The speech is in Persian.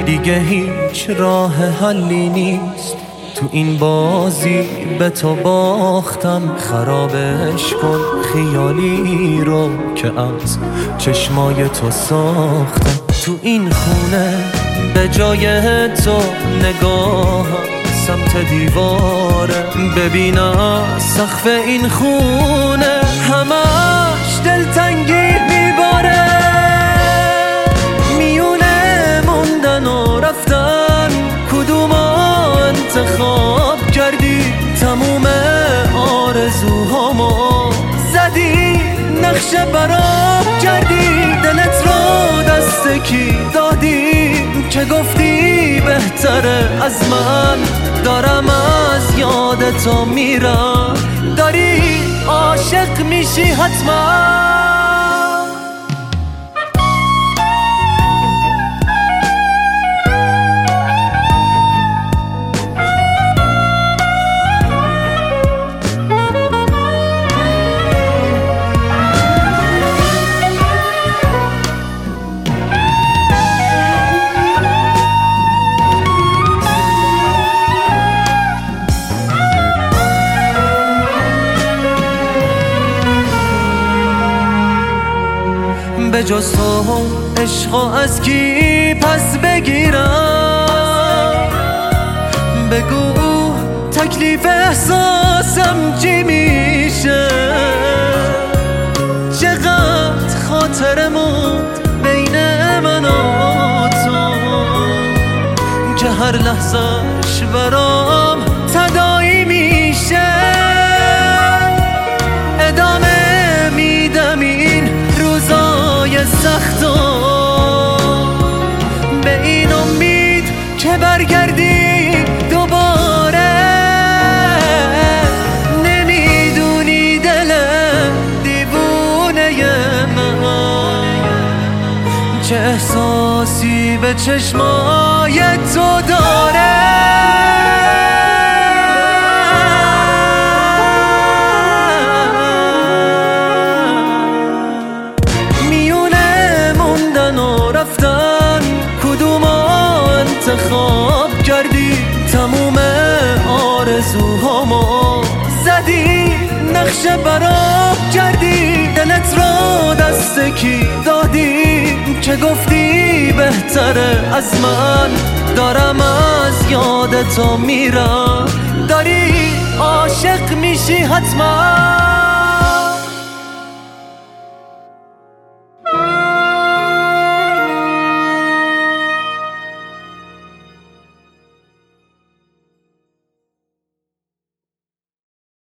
دیگه هیچ راه حلی نیست، تو این بازی به تو باختم. خرابش کن خیالی رو که از چشمای تو ساختم. تو این خونه به جای تو نگاهم سمت دیواره، ببینم سقف این خونه همش دلتنگی میباره. میونه موندن و رفتن کدوم انتخاب کردی؟ تموم آرزوهامو زدی نقشه برام کردی. دلت رو دست کی دادی که گفتی بهتره از من؟ دارم از یاد تو میرم، داری عاشق میشی حتما. به جز تو عشقا از کی پس بگیرم؟ بگو تکلیف احساسم چی میشه؟ چقدر خاطره موند بین من و تو که هر لحظهش برام تداعی میشه. ادامه میدم این روزای سختو به این امید که برگردی دوباره. نمیدونی دل دیوونه من چه احساسی به چشمای تو داره. انتخاب کردی تموم آرزوهامو زدی نقشه برام کردی. دلت رو دست کی دادی که گفتی بهتره از من؟ دارم از یاد تو میرم، داری عاشق میشی حتما.